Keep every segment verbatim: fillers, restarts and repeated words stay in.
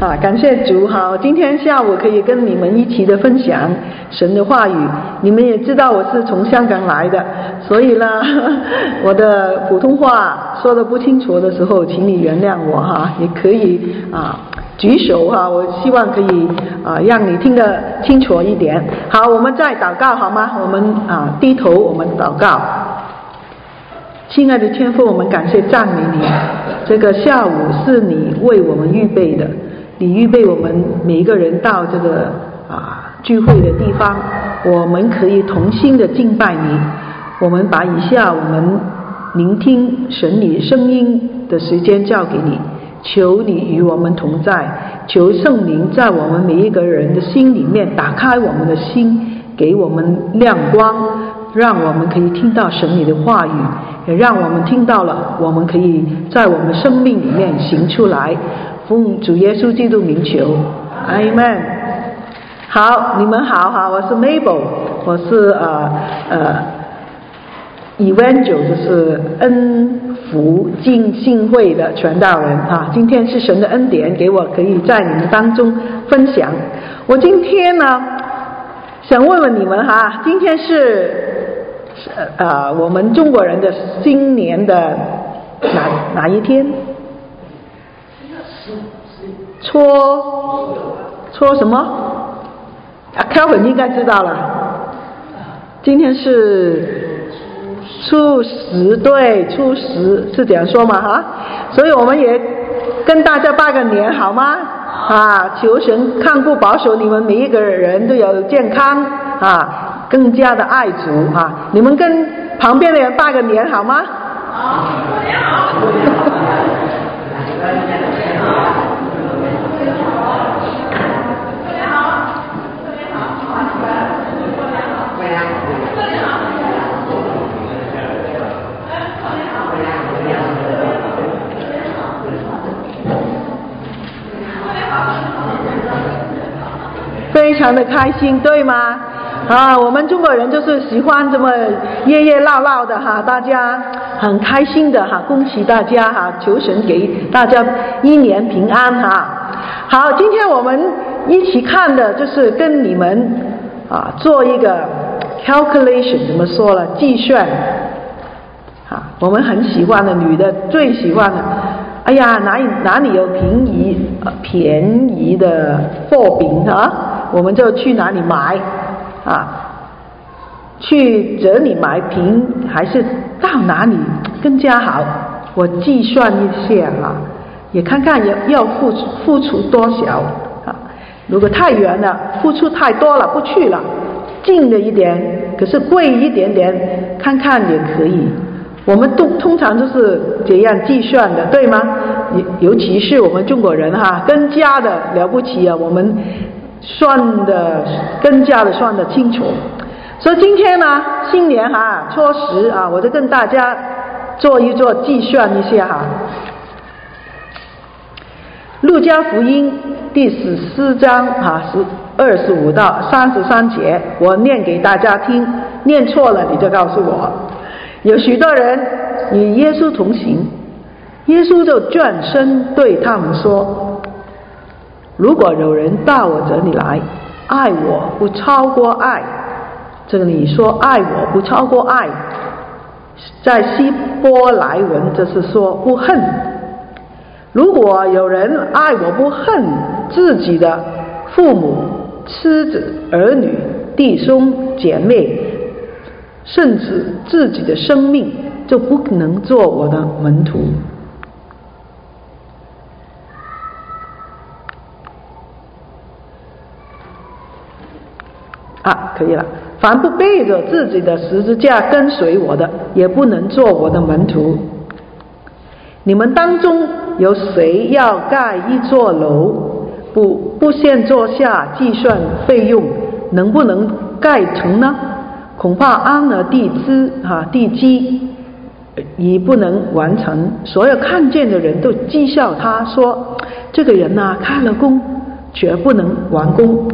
啊，感谢主。好，今天下午可以跟你们一起的分享神的话语。你们也知道我是从香港来的，所以呢我的普通话说的不清楚的时候请你原谅我哈，也可以啊举手哈，我希望可以啊让你听得清楚一点。好，我们再祷告好吗？我们啊低头我们祷告。亲爱的天父，我们感谢赞美你，这个下午是你为我们预备的，你预备我们每一个人到这个啊聚会的地方，我们可以同心的敬拜你。我们把以下我们聆听神你声音的时间交给你，求你与我们同在，求圣灵在我们每一个人的心里面打开我们的心，给我们亮光，让我们可以听到神你的话语，也让我们听到了，我们可以在我们生命里面行出来。奉主耶稣基督名求，阿们。好，你们好好，我是 Mabel， 我是呃呃 Evangel， 就是恩福浸信会的传道人啊。今天是神的恩典，给我可以在你们当中分享。我今天呢，想问问你们哈，今天是呃我们中国人的新年的哪哪一天？初初什么？啊 Kelvin 应该知道了。今天是初十，对，初十是这样说嘛哈，所以我们也跟大家拜个年好吗？啊，求神看顾保守你们每一个人都有健康啊，更加的爱主啊！你们跟旁边的人拜个年好吗？好，过年好。非常的开心，对吗？啊，我们中国人就是喜欢这么热热闹闹的哈，大家很开心的哈，恭喜大家哈，求神给大家一年平安哈。好，今天我们一起看的就是跟你们啊做一个 calculation， 怎么说了，计算啊，我们很喜欢的，女的最喜欢的。哎呀，哪里哪里有便宜、呃、便宜的货品啊，我们就去哪里买啊，去这里买便还是到哪里更加好？我计算一下啊，也看看要要付出付出多少啊。如果太远了，付出太多了，不去了；近的一点，可是贵一点点，看看也可以。我们都通常都是这样计算的，对吗？尤其是我们中国人哈，更加的了不起啊，我们算的更加的算得清楚。所以今天呢，新年哈，初十啊，我就跟大家做一做计算一下哈。路加福音第十四章哈，是二十五到三十三节，我念给大家听，念错了你就告诉我。有许多人与耶稣同行，耶稣就转身对他们说，如果有人到我这里来，爱我不超过爱，这里说爱我不超过爱，在希伯来文就是说不恨。如果有人爱我不恨自己的父母、妻子、儿女、弟兄、姐妹，甚至自己的生命，就不能做我的门徒。啊，可以了。凡不背着自己的十字架跟随我的，也不能做我的门徒。你们当中有谁要盖一座楼，不不先坐下计算费用，能不能盖成呢？恐怕安了地基啊，地基已不能完成。所有看见的人都讥笑他，说这个人啊，开了工绝不能完工。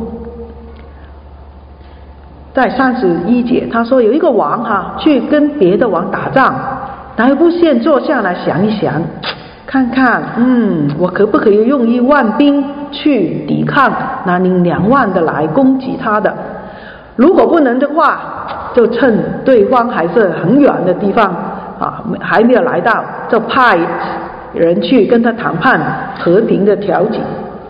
在三十一节，他说有一个王哈、啊，去跟别的王打仗，哪不先坐下来想一想， 看看，嗯，我可不可以用一万兵去抵抗那领两万的来攻击他的？如果不能的话，就趁对方还是很远的地方啊，还没有来到，就派人去跟他谈判和平的调解。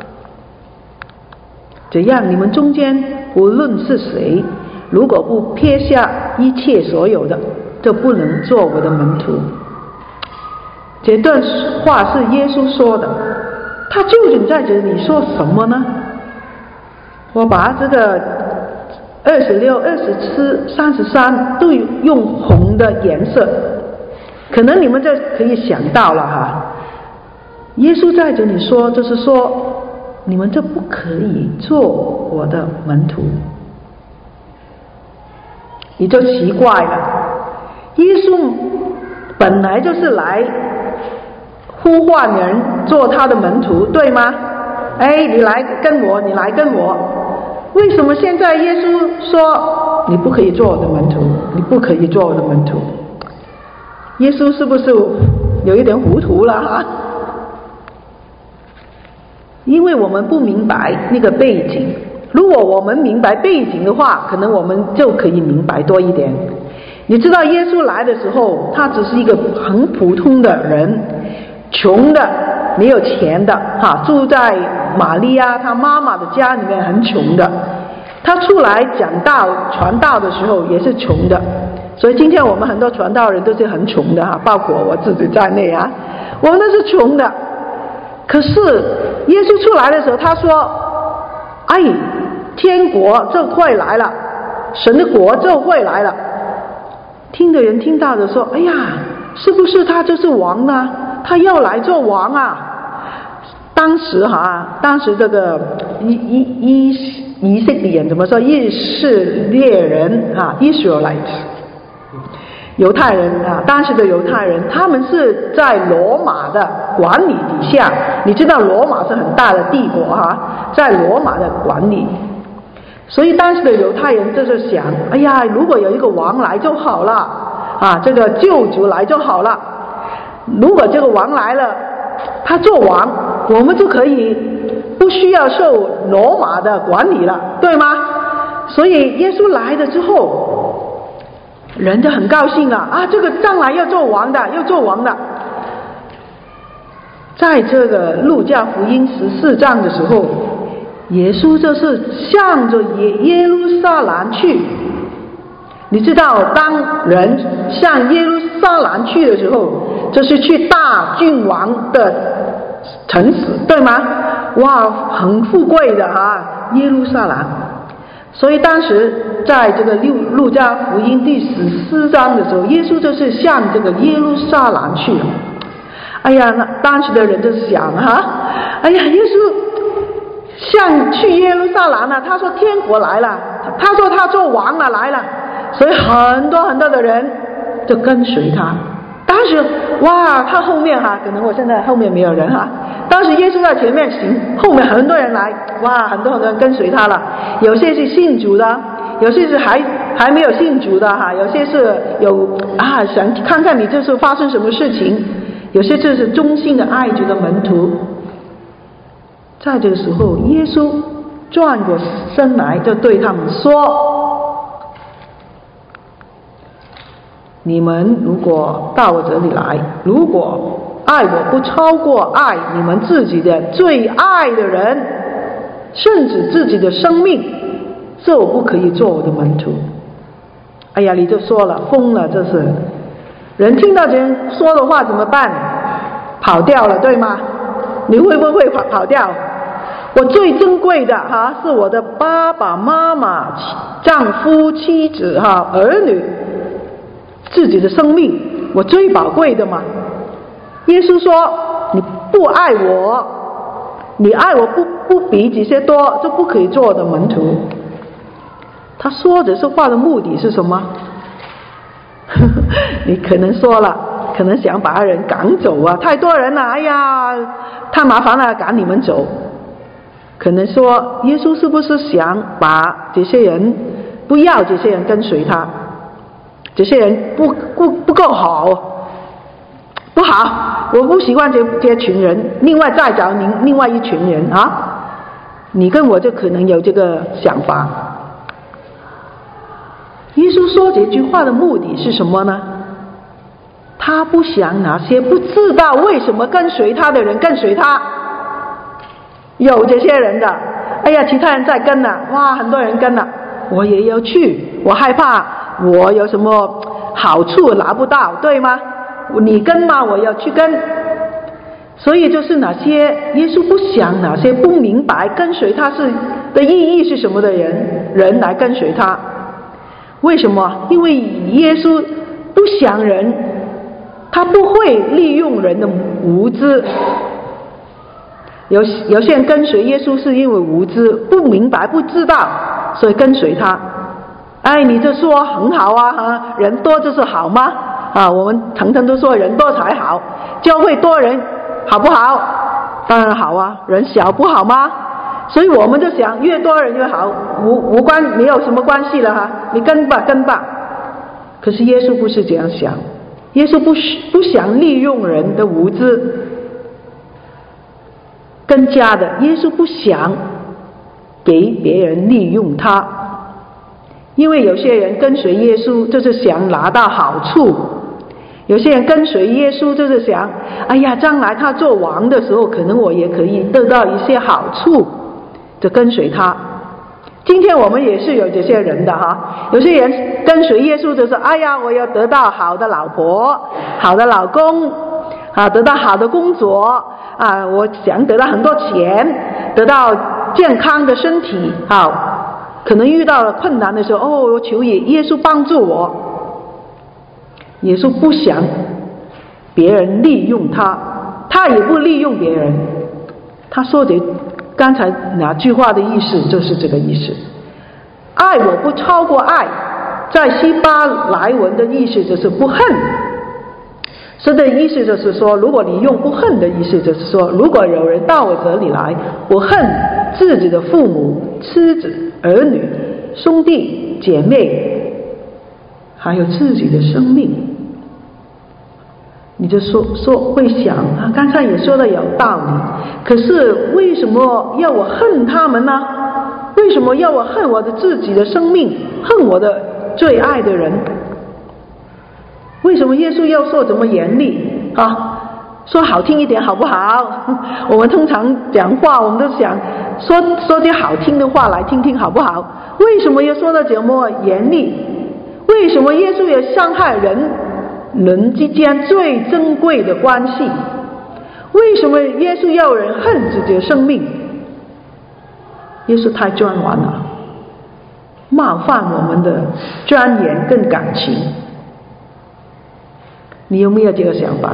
这样你们中间无论是谁，如果不撇下一切所有的，就不能做我的门徒。这段话是耶稣说的，他究竟在这里说什么呢？我把这个二十六、二十七、三十三都用红的颜色，可能你们就可以想到了哈。耶稣在这里说，就是说你们就不可以做我的门徒。你就奇怪了，耶稣本来就是来呼唤人做他的门徒，对吗？哎，你来跟我，你来跟我。为什么现在耶稣说你不可以做我的门徒，你不可以做我的门徒？耶稣是不是有一点糊涂了哈？因为我们不明白那个背景，如果我们明白背景的话，可能我们就可以明白多一点。你知道耶稣来的时候，他只是一个很普通的人，穷的，没有钱的哈，住在玛利亚他妈妈的家里面，很穷的。他出来讲道传道的时候也是穷的，所以今天我们很多传道人都是很穷的哈，包括我自己在内啊，我们都是穷的。可是耶稣出来的时候，他说：“哎，天国就快来了，神的国就会来了。”听的人听到的说：“哎呀，是不是他就是王呢？他要来做王啊！”当时哈，当时这个以以以以色列人怎么说？以色列人啊 ，Israelites， 犹太人啊，当时的犹太人，他们是在罗马的管理底下。你知道罗马是很大的帝国哈，在罗马的管理。所以当时的犹太人就是想，哎呀，如果有一个王来就好了啊，这个救主来就好了。如果这个王来了，他做王，我们就可以不需要受罗马的管理了，对吗？所以耶稣来了之后，人就很高兴了啊，这个将来要做王的，要做王的。在这个路加福音十四章的时候，耶稣就是向着耶耶路撒冷去。你知道，当人向耶路撒冷去的时候，就是去大君王的城市，对吗？哇，很富贵的啊，耶路撒冷。所以当时在这个路路加福音第十四章的时候，耶稣就是向这个耶路撒冷去了。哎呀，那当时的人就想哈，哎呀，耶稣像去耶路撒冷了，他说天国来了，他说他做王了来了，所以很多很多的人就跟随他。当时哇，他后面哈，可能我现在后面没有人哈，当时耶稣在前面行，后面很多人来，哇，很多很多人跟随他了。有些是信主的，有些是还还没有信主的哈，有些是有啊想看看你这是发生什么事情，有些就是忠心的爱主的门徒。在这个时候，耶稣转过身来，就对他们说：“你们如果到我这里来，如果爱我不超过爱你们自己的最爱的人，甚至自己的生命，就不可以做我的门徒。”哎呀，你就说了，疯了，这是人听到这人说的话怎么办？跑掉了，对吗？你会不会跑跑掉？我最珍贵的哈，是我的爸爸妈妈、丈夫、妻子哈、儿女，自己的生命，我最宝贵的嘛。耶稣说：“你不爱我，你爱我不不比这些多，就不可以做我的门徒。”他说这些话的目的是什么？你可能说了，可能想把人赶走啊，太多人了，哎呀，太麻烦了，赶你们走。可能说，耶稣是不是想把这些人不要这些人跟随他？这些人不不不够好，不不好，我不喜欢这这群人，另外再找另另外一群人啊。你跟我就可能有这个想法。耶稣说这句话的目的是什么呢？他不想那些不知道为什么跟随他的人跟随他。有这些人的，哎呀，其他人在跟了，哇，很多人跟了，我也要去，我害怕我有什么好处拿不到，对吗？你跟吗？我要去跟。所以就是哪些耶稣不想哪些不明白跟随他是的意义是什么的人人来跟随他。为什么？因为耶稣不想人，他不会利用人的无知。有有些人跟随耶稣是因为无知，不明白不知道，所以跟随他。哎，你这说很好啊，啊人多就是好吗？啊，我们常常都说人多才好，教会多人好不好？当然好啊，人小不好吗？所以我们就想越多人越好，无无关没有什么关系了哈，你跟吧跟吧。可是耶稣不是这样想，耶稣不不想利用人的无知，更加的，耶稣不想给别人利用他，因为有些人跟随耶稣就是想拿到好处。有些人跟随耶稣就是想，哎呀，将来他做王的时候，可能我也可以得到一些好处，就跟随他。今天我们也是有这些人的哈，有些人跟随耶稣就是，哎呀，我要得到好的老婆、好的老公啊，得到好的工作啊，我想得到很多钱，得到健康的身体啊，可能遇到了困难的时候，哦，我求耶耶稣帮助我。耶稣不想别人利用他，他也不利用别人。他说的刚才那句话的意思就是这个意思。爱我不超过爱，在希伯来文的意思就是不恨。这的意思就是说，如果你用不恨的意思就是说，如果有人到我这里来，我恨自己的父母、妻子、儿女、兄弟姐妹，还有自己的生命，你就说说会想啊，刚才也说的有道理，可是为什么要我恨他们呢？为什么要我恨我的自己的生命，恨我的最爱的人？为什么耶稣要说这么严厉啊？说好听一点好不好？我们通常讲话，我们都想说说些好听的话来听听好不好？为什么要说的这么严厉？为什么耶稣要伤害人人之间最珍贵的关系？为什么耶稣要人恨自己的生命？耶稣太专完了，冒犯我们的尊严跟感情。你有没有这个想法？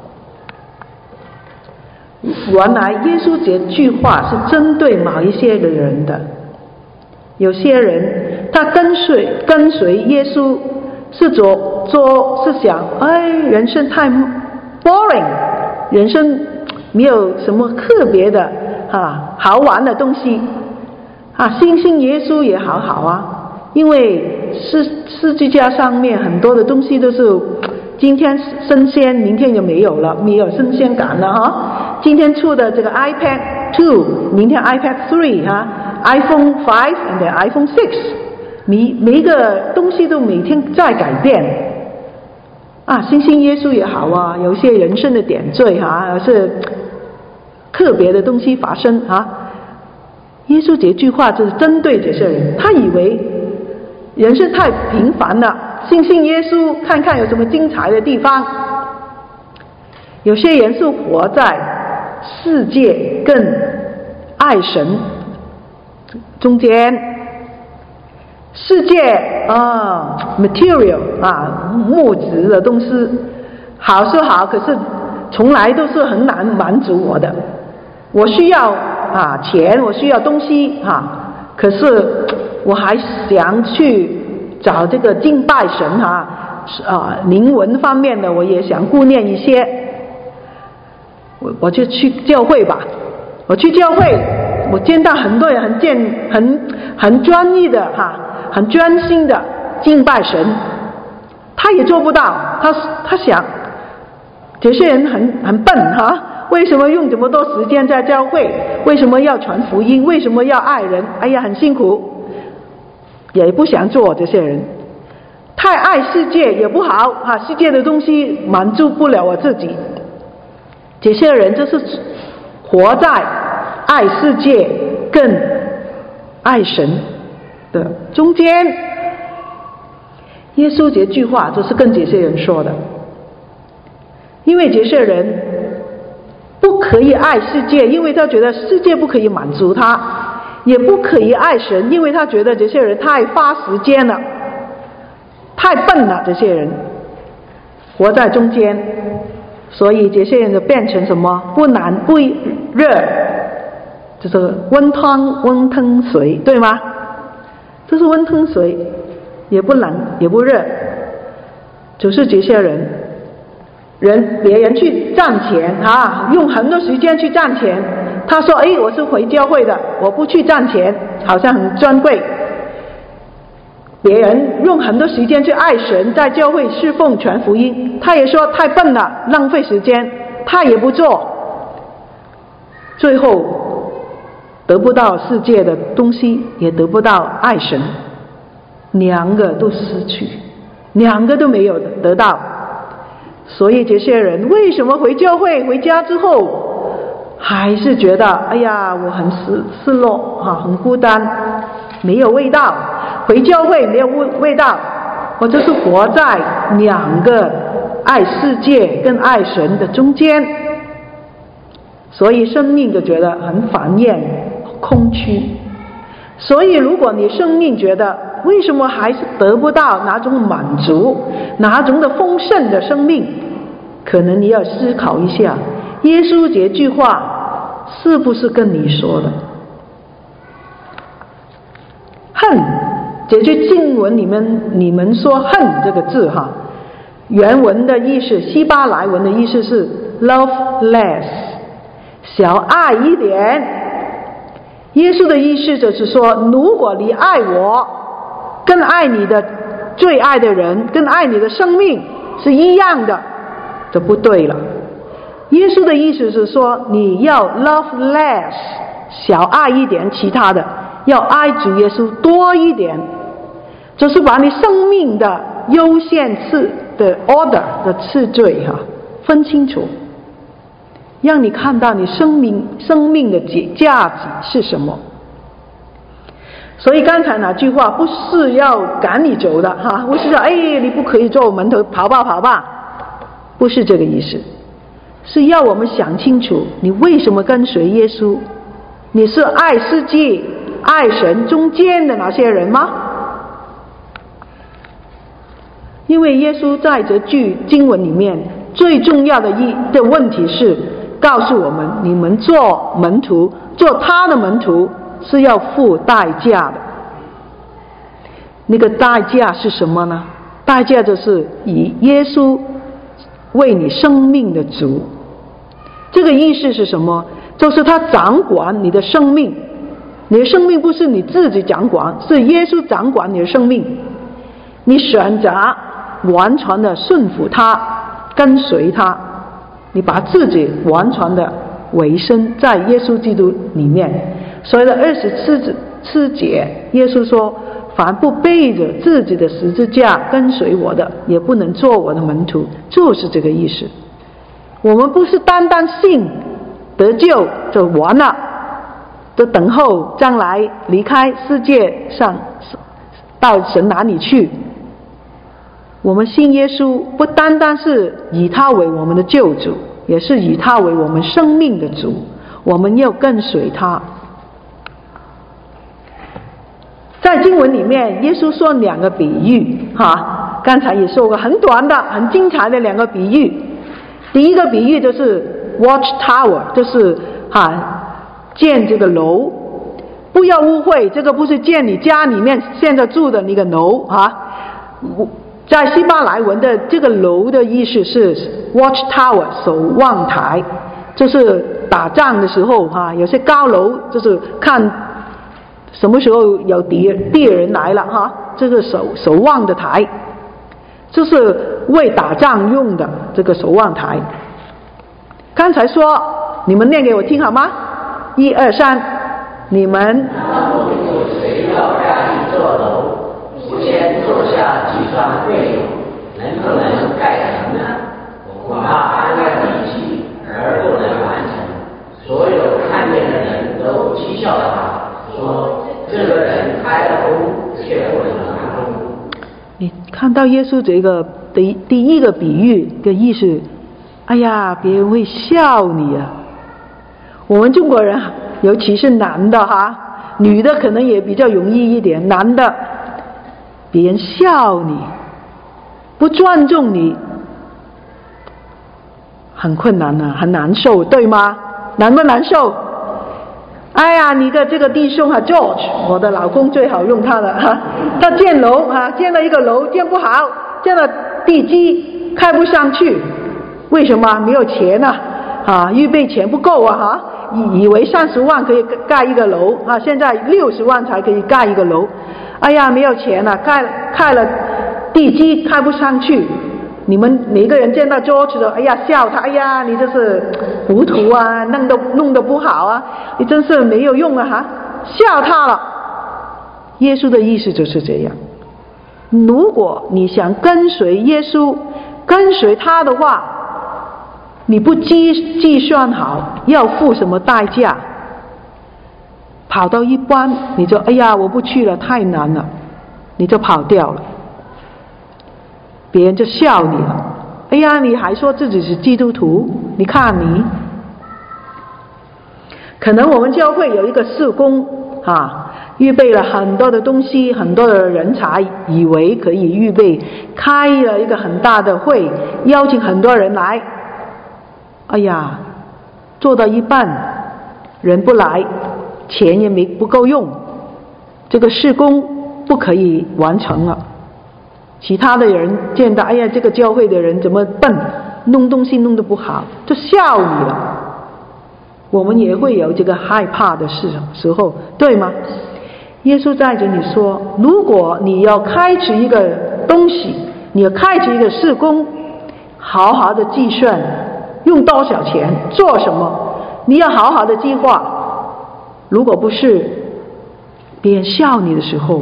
原来耶稣这句话是针对某一些的人的。有些人他跟随跟随耶稣是做做是想，哎，人生太 boring， 人生没有什么特别的啊好玩的东西啊，信信耶稣也好好啊，因为世世界架上面很多的东西都是今天新鲜，明天就没有了，没有新鲜感了哈。今天出的这个 iPad two， 明天 iPad three 哈 ，iPhone five and then iPhone six， 每每一个东西都每天在改变啊。信信耶稣也好啊，有一些人生的点缀哈，是特别的东西发生啊。耶稣这句话就是针对这些人，他以为人生太平凡了，信信耶稣看看有什么精彩的地方。有些人是活在世界跟爱神中间，世界啊 material 啊物质的东西好是好，可是从来都是很难满足我的。我需要啊钱，我需要东西啊，可是我还想去找这个敬拜神哈啊灵魂方面的，我也想顾念一些。我我就去教会吧，我去教会，我见到很多人很健很很专一的哈，很专心的敬拜神，他也做不到，他他想这些人很很笨哈，为什么用这么多时间在教会？为什么要传福音？为什么要爱人？哎呀，很辛苦，也不想做。这些人太爱世界也不好哈，世界的东西满足不了我自己。这些人就是活在爱世界跟爱神的中间。耶稣这句话就是跟这些人说的，因为这些人不可以爱世界，因为他觉得世界不可以满足他，也不可以爱神，因为他觉得这些人太花时间了，太笨了。这些人活在中间，所以这些人就变成什么？不冷不热，就是温汤温汤水，对吗？这是温汤水，也不冷也不热，就是这些人人别人去赚钱啊，用很多时间去赚钱。他说：“哎，我是回教会的，我不去赚钱，好像很尊贵。”别人用很多时间去爱神，在教会侍奉传福音，他也说太笨了，浪费时间，他也不做，最后得不到世界的东西，也得不到爱神，两个都失去，两个都没有得到。所以这些人为什么回教会回家之后还是觉得哎呀我很失失落啊，很孤单，没有味道，回教会没有味道，我就是活在两个爱世界跟爱神的中间，所以生命就觉得很烦厌空虚。所以如果你生命觉得为什么还是得不到哪种满足，哪种的丰盛的生命，可能你要思考一下，耶稣这句话是不是跟你说的？恨，这句经文里面你们说恨这个字哈，原文的意思，希伯来文的意思是 love less， 小爱一点。耶稣的意思就是说，如果你爱我跟爱你的最爱的人跟爱你的生命是一样的，这不对了。耶稣的意思是说，你要 love less， 小爱一点其他的，要爱主耶稣多一点，就是把你生命的优先次的 order 的次序哈分清楚，让你看到你生命生命的价值是什么。所以刚才那句话不是要赶你走的哈，不是说哎你不可以做门徒，跑吧跑吧，不是这个意思，是要我们想清楚你为什么跟随耶稣。你是爱世界爱神中间的那些人吗？因为耶稣在这句经文里面最重要的一的问题是告诉我们，你们做门徒，做他的门徒是要付代价的。那个代价是什么呢？代价就是以耶稣为你生命的主。这个意思是什么？就是他掌管你的生命，你的生命不是你自己掌管，是耶稣掌管你的生命。你选择完全的顺服他，跟随他，你把自己完全的委身在耶稣基督里面。所以的二十四次节，耶稣说，凡不背着自己的十字架跟随我的，也不能做我的门徒，就是这个意思。我们不是单单信得救就完了，就等候将来离开世界上到神哪里去。我们信耶稣不单单是以他为我们的救主，也是以他为我们生命的主，我们要跟随他。在经文里面耶稣说两个比喻哈，刚才也说过很短的很精彩的两个比喻。第一个比喻就是 watch tower， 就是哈建这个楼，不要误会，这个不是建你家里面现在住的那个楼啊。在希伯来文的这个楼的意思是 watch tower， 守望台，就是打仗的时候哈，有些高楼就是看什么时候有敌敌人来了哈，这个守守望的台，就是为打仗用的这个守望台。 刚才说，你们念给我听好吗？一二三，你们。 谁要盖一座楼，不先坐下计算费用，能不能盖成呢？恐怕安了地基而不能完成。所有看见的人都讥笑他，说这个人开了工却不能完工。 你看到耶稣这个第第一个比喻的意思，哎呀，别人会笑你啊。我们中国人，尤其是男的哈，女的可能也比较容易一点，男的别人笑你，不尊重你，很困难啊，很难受，对吗？难不难受？哎呀，你的这个弟兄啊 George， 我的老公最好用他的哈，他建楼啊，建了一个楼建不好，建了地基开不上去，为什么？没有钱啊，啊，预备钱不够啊哈，以以为三十万可以盖一个楼啊，现在六十万才可以盖一个楼，哎呀，没有钱了，盖盖了地基开不上去。你们每个人见到 George 的，哎呀笑他，哎呀你这是糊涂啊，弄得弄得不好啊，你真是没有用啊哈，笑他了。耶稣的意思就是这样，如果你想跟随耶稣，跟随他的话，你不计计算好要付什么代价，跑到一半你就哎呀我不去了，太难了，你就跑掉了，别人就笑你了，哎呀你还说自己是基督徒，你看你。可能我们教会有一个事工啊，预备了很多的东西，很多的人才，以为可以预备开了一个很大的会，邀请很多人来，哎呀做到一半人不来，钱也没不够用，这个事工不可以完成了。其他的人见到哎呀这个教会的人怎么笨，弄东西弄得不好，就笑你了。我们也会有这个害怕的事时候，对吗？耶稣在这里说，如果你要开始一个东西，你要开始一个事工，好好的计算用多少钱做什么，你要好好的计划。如果不是别人笑你的时候，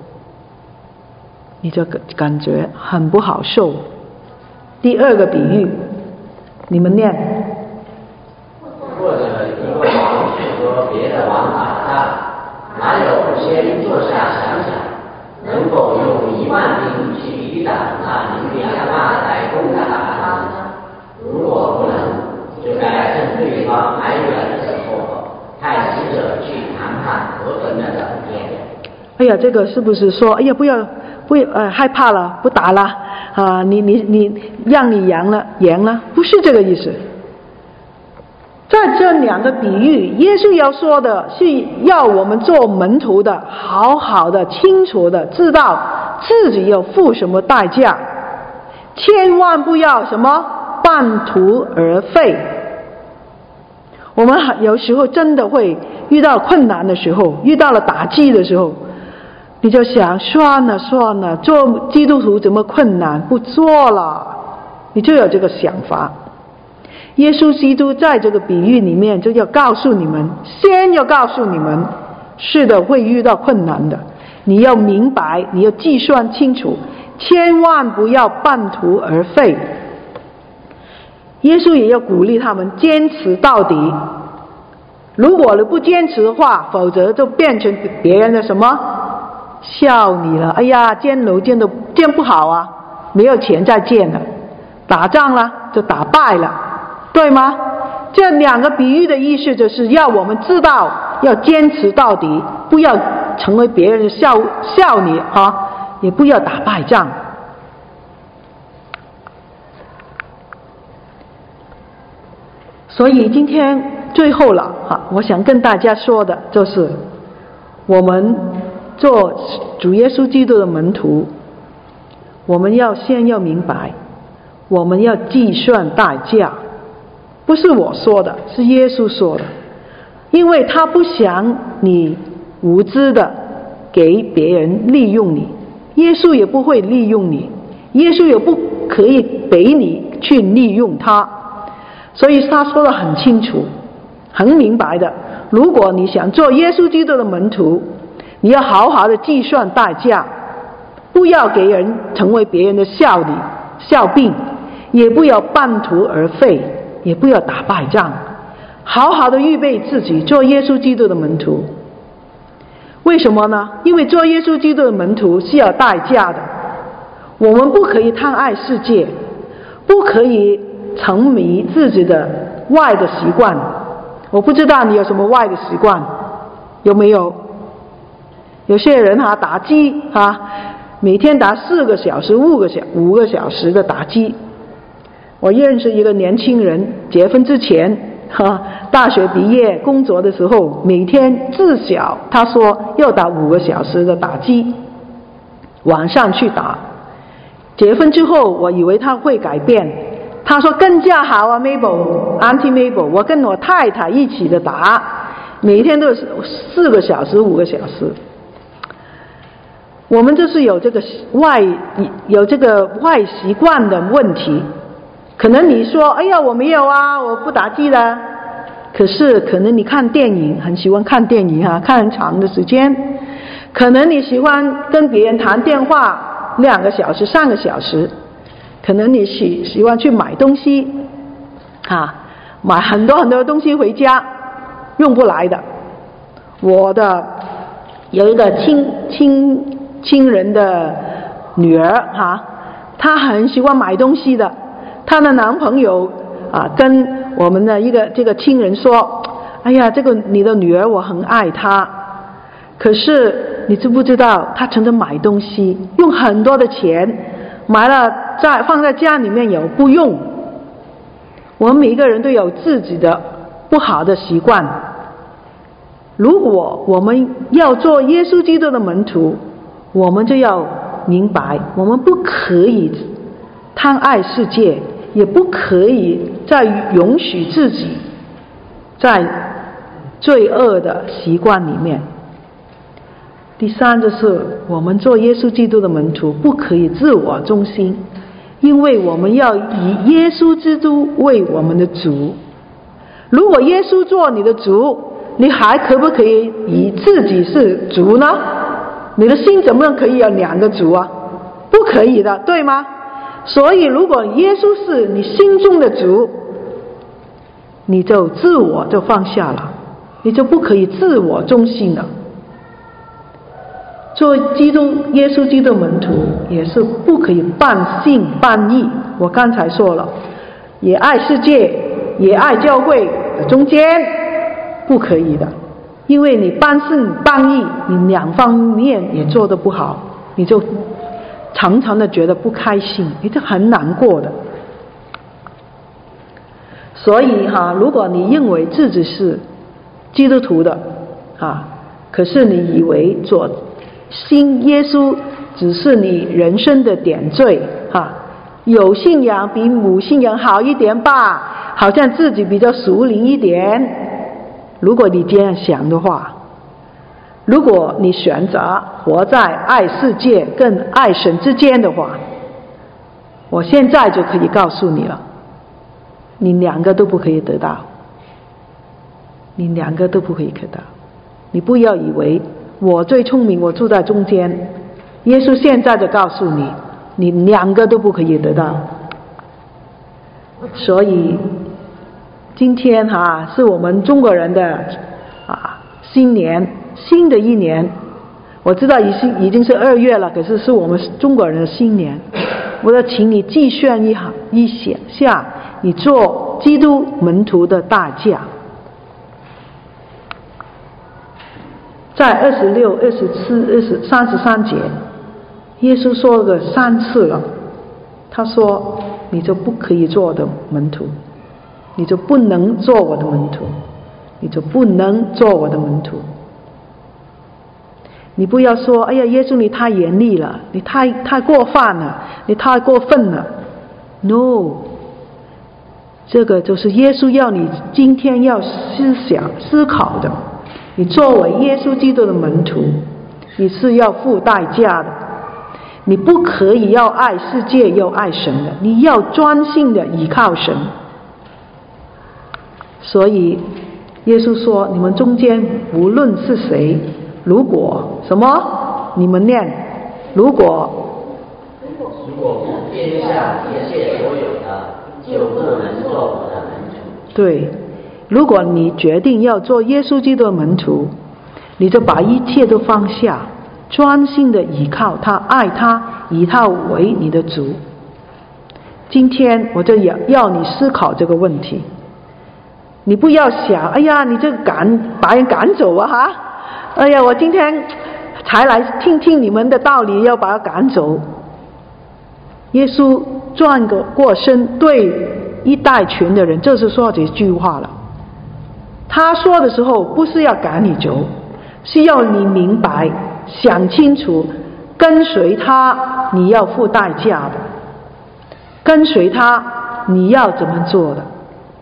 你就感觉很不好受。第二个比喻，你们念。 或者一个王去和别的王打仗，哪有不先坐下想想，能否用一万兵去抵挡那零两万来攻打他呢？如果不能，就该趁对方还远的时候，派使者去谈判和平的等天。 哎呀，这个是不是说，哎呀，不要不呃害怕了，不打了啊？你你你让你赢了，赢了，不是这个意思。在这两个比喻，耶稣要说的是要我们做门徒的，好好的、清楚的知道自己要付什么代价，千万不要什么半途而废。我们有时候真的会遇到困难的时候，遇到了打击的时候，你就想算了算了，做基督徒怎么困难，不做了，你就有这个想法。耶稣基督在这个比喻里面就要告诉你们，先要告诉你们，是的，会遇到困难的，你要明白，你要计算清楚，千万不要半途而废。耶稣也要鼓励他们坚持到底，如果你不坚持的话，否则就变成别人的什么笑你了，哎呀建楼建的建不好啊，没有钱再建了，打仗了就打败了，对吗？这两个比喻的意思就是要我们知道要坚持到底，不要成为别人笑笑你啊，也不要打败仗。所以今天最后了啊，我想跟大家说的就是，我们做主耶稣基督的门徒，我们要先要明白，我们要计算代价。不是我说的，是耶稣说的，因为他不想你无知的给别人利用你，耶稣也不会利用你，耶稣也不可以给你去利用他。 所以他说得很清楚很明白的，如果你想做耶稣基督的门徒，你要好好的计算代价，不要给人成为别人的笑里笑柄，也不要半途而废，也不要打败仗，好好的预备自己做耶稣基督的门徒。为什么呢？因为做耶稣基督的门徒是要代价的，我们不可以贪爱世界，不可以沉迷自己的坏的习惯。我不知道你有什么坏的习惯，有没有？有些人哈、啊、打机啊，每天打四个小时、五个小五个小时的打机。我认识一个年轻人，结婚之前哈、啊，大学毕业工作的时候，每天至少他说要打五个小时的打机，晚上去打。结婚之后，我以为他会改变，他说更加好啊 Mabel Auntie Mabel， 我跟我太太一起的打，每天都是四个小时、五个小时。我们就是有这个坏有这个坏习惯的问题。可能你说哎呀我没有啊，我不打机了，可是可能你看电影很喜欢看电影啊，看很长的时间，可能你喜欢跟别人谈电话两个小时三个小时，可能你喜喜欢去买东西啊，买很多很多东西回家用不来的。我的有一个亲亲亲人的女儿哈、啊，她很喜欢买东西的。她的男朋友啊，跟我们的一个这个亲人说：“哎呀，这个你的女儿我很爱她，可是你知不知道，她常常买东西，用很多的钱买了在放在家里面有不用。我们每一个人都有自己的不好的习惯。如果我们要做耶稣基督的门徒，我们就要明白，我们不可以贪爱世界，也不可以再允许自己在罪恶的习惯里面。第三就是我们做耶稣基督的门徒不可以自我中心，因为我们要以耶稣基督为我们的主。如果耶稣做你的主，你还可不可以以自己是主呢？你的心怎么能可以有两个主啊？不可以的，对吗？所以如果耶稣是你心中的主，你就自我就放下了，你就不可以自我中心了。做基督耶稣基督门徒也是不可以半信半疑。我刚才说了，也爱世界也爱教会的中间不可以的，因为你半信半疑，你两方面也做得不好，你就常常的觉得不开心，你就很难过的。所以哈，如果你认为自己是基督徒的啊，可是你以为做信耶稣只是你人生的点缀哈，有信仰比无信仰好一点吧，好像自己比较属灵一点。如果你这样想的话，如果你选择活在爱世界跟爱神之间的话，我现在就可以告诉你了，你两个都不可以得到，你两个都不可以得到。你不要以为我最聪明，我住在中间。耶稣现在就告诉你，你两个都不可以得到。所以今天哈、啊、是我们中国人的啊新年，新的一年。我知道已经已经是二月了，可是是我们中国人的新年。我要请你计算一下一想下你做基督门徒的代价。在二十六、二十七、二十三十三节，耶稣说了三次了，他说你就不可以做我的门徒，你就不能做我的门徒，你就不能做我的门徒。你不要说哎呀耶稣你太严厉了，你太太过分了，你太过分了。 No， 这个就是耶稣要你今天要思想思考的。你作为耶稣基督的门徒，你是要付代价的。你不可以要爱世界又爱神的，你要专心的依靠神。 所以耶稣说，你们中间无论是谁，如果什么，你们念，如果如果不偏向一切所有的，就不能做我的门徒。 对，如果你决定要做耶稣基督的门徒，你就把一切都放下，专心的依靠他，爱他，以他为你的主。今天我就要要你思考这个问题，你不要想，哎呀，你这赶把人赶走啊哈，哎呀，我今天才来听听你们的道理，要把他赶走。耶稣转个过身，对一大群的人就是说这句话了。他说的时候不是要赶你走，是要你明白想清楚，跟随他你要付代价的，跟随他你要怎么做的。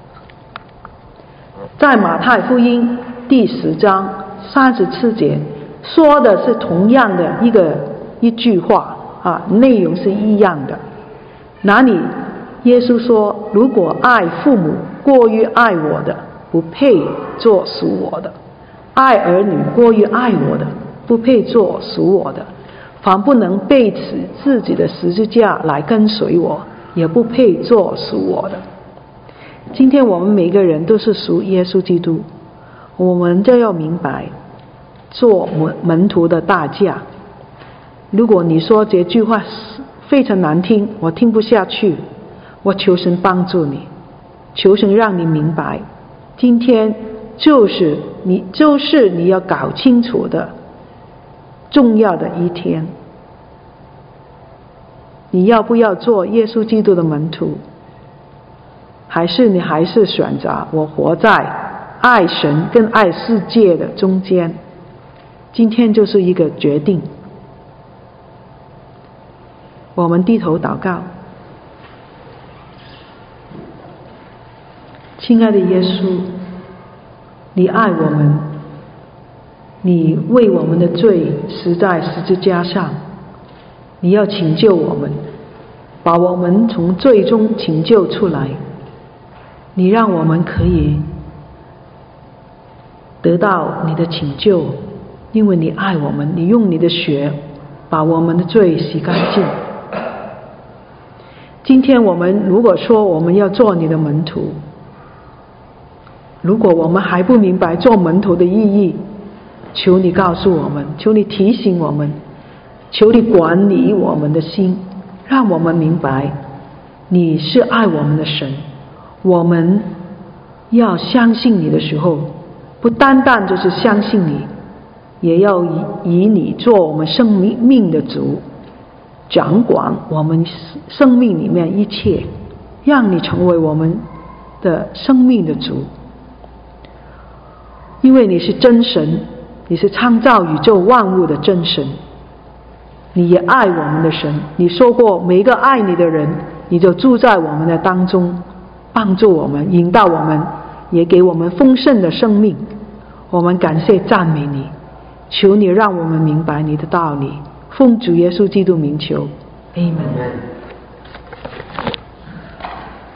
在马太福音第十章三十七节说的是同样的一个一句话啊，内容是一样的。哪里耶稣说，如果爱父母过于爱我的，不配做属我的；爱儿女过于爱我的，不配做属我的。凡不能背起自己的十字架来跟随我，也不配做属我的。今天我们每个人都是属耶稣基督，我们就要明白做门门徒的代价。如果你说这句话非常难听，我听不下去，我求神帮助你，求神让你明白，今天就是你就是你要搞清楚的重要的一天。你要不要做耶稣基督的门徒？还是你还是选择我活在爱神跟爱世界的中间？今天就是一个决定。我们低头祷告。亲爱的耶稣，你爱我们，你为我们的罪死在十字架上，你要拯救我们，把我们从罪中拯救出来。你让我们可以得到你的拯救，因为你爱我们，你用你的血把我们的罪洗干净。今天我们如果说我们要做你的门徒，如果我们还不明白做门徒的意义，求你告诉我们，求你提醒我们，求你管理我们的心，让我们明白你是爱我们的神。我们要相信你的时候，不单单就是相信你，也要以以你做我们生命的主，掌管我们生命里面一切，让你成为我们的生命的主。因为你是真神，你是创造宇宙万物的真神，你也爱我们的神。你说过，每一个爱你的人，你就住在我们的当中，帮助我们，引导我们，也给我们丰盛的生命。我们感谢赞美你，求你让我们明白你的道理。奉主耶稣基督名求， Amen。